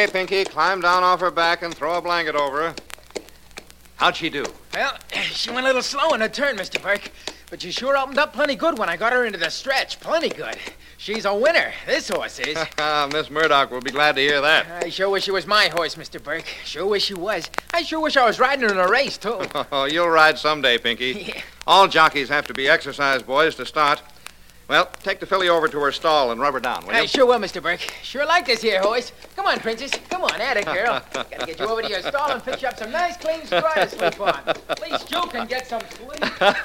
Okay, Pinky, climb down off her back and throw a blanket over her. How'd she do? Well, she went a little slow in her turn, Mr. Burke. But she sure opened up plenty good when I got her into the stretch. Plenty good. She's a winner, this horse is. Miss Murdoch will be glad to hear that. I sure wish she was my horse, Mr. Burke. Sure wish she was. I sure wish I was riding her in a race, too. Oh, you'll ride someday, Pinky. Yeah. All jockeys have to be exercise boys to start. Well, take the filly over to her stall and rub her down, will you? I sure will, Mr. Burke. Sure like this here horse. Come on, Princess. Come on, at it, girl. Gotta get you over to your stall and fix you up some nice, clean straw to sleep on. At least you can get some sleep.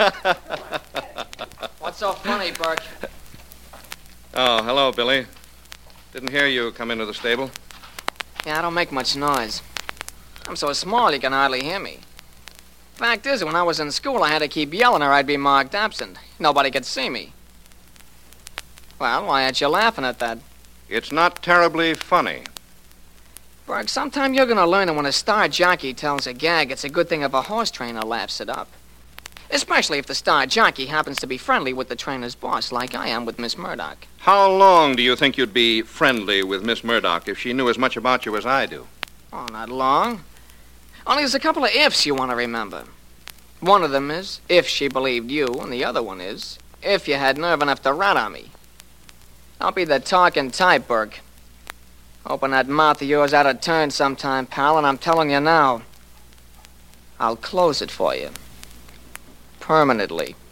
What's so funny, Burke? Oh, hello, Billy. Didn't hear you come into the stable. Yeah, I don't make much noise. I'm so small you can hardly hear me. Fact is, when I was in school, I had to keep yelling or I'd be marked absent. Nobody could see me. Well, why aren't you laughing at that? It's not terribly funny. Burke, sometime you're gonna learn that when a star jockey tells a gag, it's a good thing if a horse trainer laughs it up. Especially if the star jockey happens to be friendly with the trainer's boss, like I am with Miss Murdoch. How long do you think you'd be friendly with Miss Murdoch if she knew as much about you as I do? Oh, not long. Only there's a couple of ifs you want to remember. One of them is if she believed you, and the other one is if you had nerve enough to rat on me. Don't be the talking type, Burke. Open that mouth of yours out of turn sometime, pal, and I'm telling you now, I'll close it for you. Permanently.